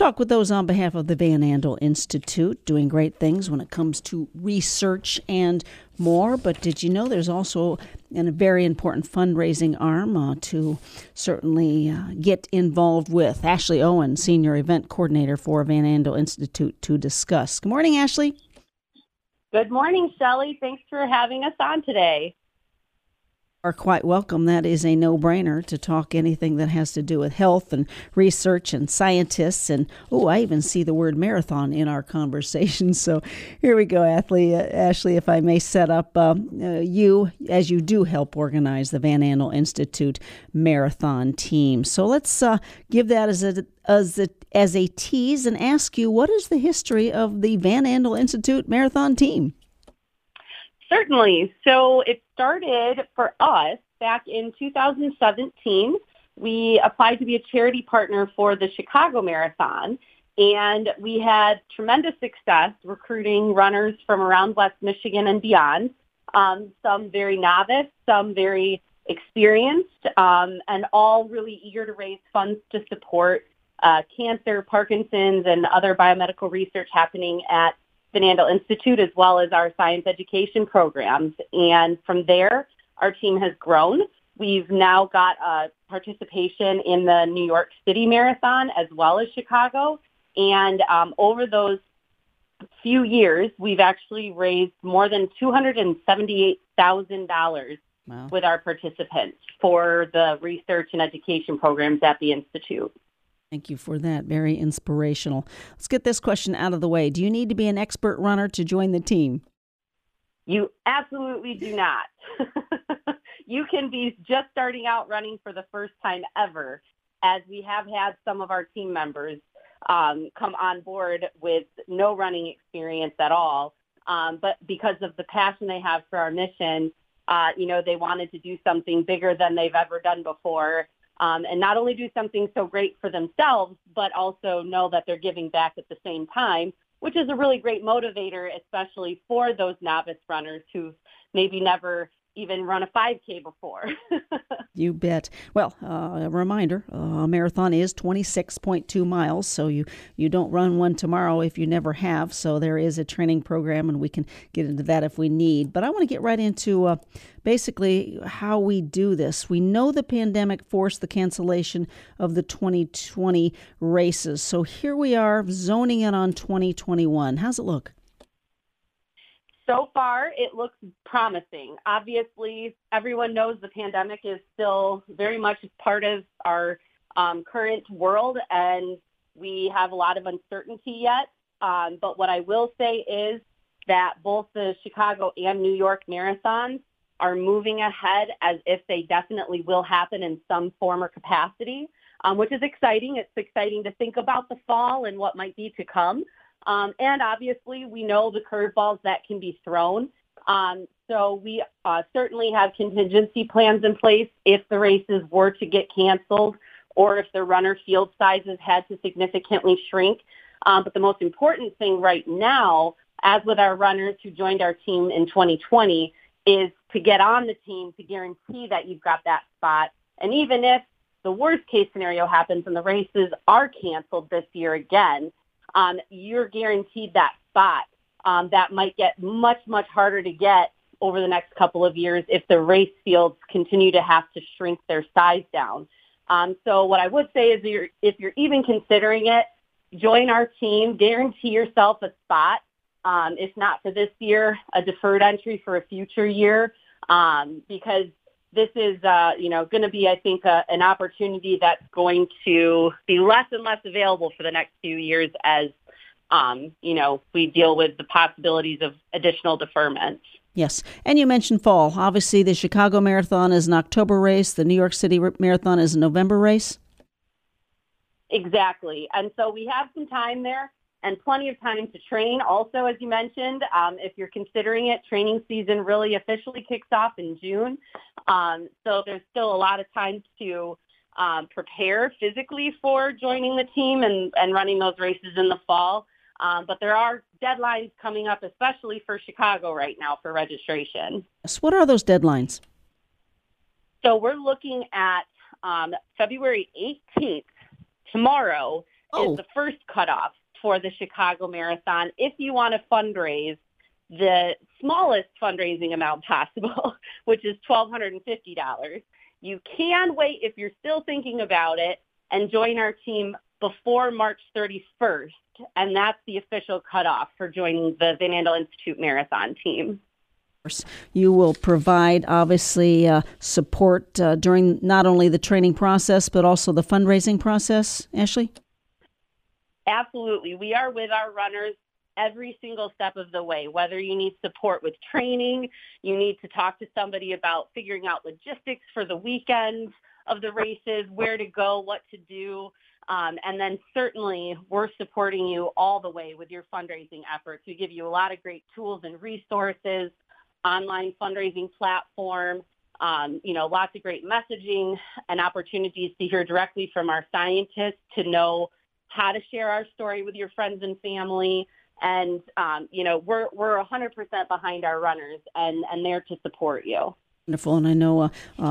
talk with those on behalf of the Van Andel Institute, doing great things when it comes to research and more. But did you know there's also a very important fundraising arm to certainly get involved with? Ashley Owen, Senior Event Coordinator for Van Andel Institute, to discuss. Good morning, Ashley. Good morning, Shelley. Thanks for having us on today. Are quite welcome. That is a no-brainer to talk anything that has to do with health and research and scientists. And, I even see the word marathon in our conversation. So here we go, Ashley, if I may set up you, as you do help organize the Van Andel Institute Marathon team. So let's give that as a tease and ask you, what is the history of the Van Andel Institute Marathon team? Certainly. So it started for us back in 2017. We applied to be a charity partner for the Chicago Marathon, and we had tremendous success recruiting runners from around West Michigan and beyond, some very novice, some very experienced, and all really eager to raise funds to support cancer, Parkinson's, and other biomedical research happening at Van Andel Institute, as well as our science education programs. And from there, our team has grown. We've now got participation in the New York City Marathon as well as Chicago. And over those few years, we've actually raised more than $278,000 with our participants for the research and education programs at the Institute. Thank you for that. Very inspirational. Let's get this question out of the way. Do you need to be an expert runner to join the team? You absolutely do not. You can be just starting out running for the first time ever, as we have had some of our team members come on board with no running experience at all. But because of the passion they have for our mission, they wanted to do something bigger than they've ever done before. And not only do something so great for themselves, but also know that they're giving back at the same time, which is a really great motivator, especially for those novice runners who've maybe never even run a 5K before. You bet. Well, a reminder, a marathon is 26.2 miles, so you don't run one tomorrow if you never have. So there is a training program, and we can get into that if we need. But I want to get right into basically how we do this. We know the pandemic forced the cancellation of the 2020 races. So here we are zoning in on 2021. How's it look? So far, it looks promising. Obviously, everyone knows the pandemic is still very much part of our current world, and we have a lot of uncertainty yet. But what I will say is that both the Chicago and New York marathons are moving ahead as if they definitely will happen in some form or capacity, which is exciting. It's exciting to think about the fall and what might be to come. And obviously, we know the curveballs that can be thrown. So we certainly have contingency plans in place if the races were to get canceled or if the runner field sizes had to significantly shrink. But the most important thing right now, as with our runners who joined our team in 2020, is to get on the team to guarantee that you've got that spot. And even if the worst case scenario happens and the races are canceled this year again, you're guaranteed that spot. That might get much, much harder to get over the next couple of years if the race fields continue to have to shrink their size down. So what I would say is if you're even considering it, join our team, guarantee yourself a spot. If not for this year, a deferred entry for a future year, because this is, going to be, I think, an opportunity that's going to be less and less available for the next few years as, we deal with the possibilities of additional deferments. Yes. And you mentioned fall. Obviously, the Chicago Marathon is an October race. The New York City Marathon is a November race. Exactly. And so we have some time there and plenty of time to train. Also, as you mentioned, if you're considering it, training season really officially kicks off in June. So there's still a lot of time to prepare physically for joining the team and running those races in the fall. But there are deadlines coming up, especially for Chicago right now for registration. Yes. What are those deadlines? So we're looking at February 18th, tomorrow, is the first cutoff for the Chicago Marathon. If you want to fundraise the smallest fundraising amount possible, which is $1,250, you can wait if you're still thinking about it and join our team before March 31st. And that's the official cutoff for joining the Van Andel Institute Marathon team. You will provide, obviously, support during not only the training process, but also the fundraising process, Ashley? Absolutely. We are with our runners every single step of the way, whether you need support with training, you need to talk to somebody about figuring out logistics for the weekends of the races, where to go, what to do. And then certainly we're supporting you all the way with your fundraising efforts. We give you a lot of great tools and resources, online fundraising platform, lots of great messaging and opportunities to hear directly from our scientists to know how to share our story with your friends and family. And, we're 100% behind our runners and there to support you. Wonderful. And I know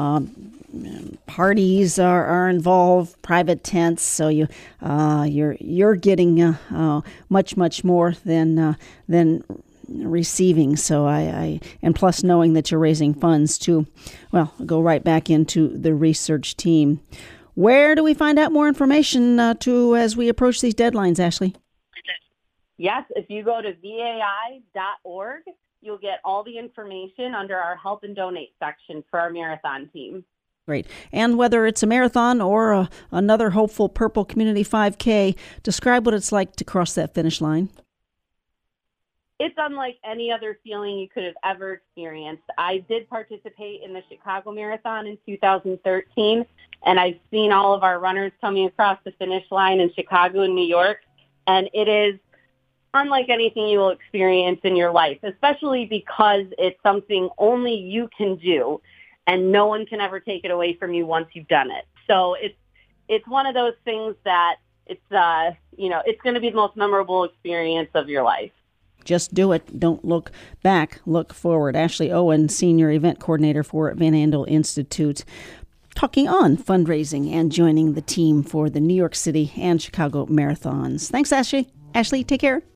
parties are involved, private tents, so you're getting much more than receiving. So and plus knowing that you're raising funds to, go right back into the research team. Where do we find out more information as we approach these deadlines, Ashley? Yes, if you go to vai.org, you'll get all the information under our Help and Donate section for our marathon team. Great. And whether it's a marathon or another hopeful Purple Community 5K, describe what it's like to cross that finish line. It's unlike any other feeling you could have ever experienced. I did participate in the Chicago Marathon in 2013, and I've seen all of our runners coming across the finish line in Chicago and New York, and it is unlike anything you will experience in your life, especially because it's something only you can do, and no one can ever take it away from you once you've done it. So it's one of those things that it's going to be the most memorable experience of your life. Just do it. Don't look back. Look forward. Ashley Owen, Senior Event Coordinator for Van Andel Institute, talking on fundraising and joining the team for the New York City and Chicago marathons. Thanks, Ashley. Ashley, take care.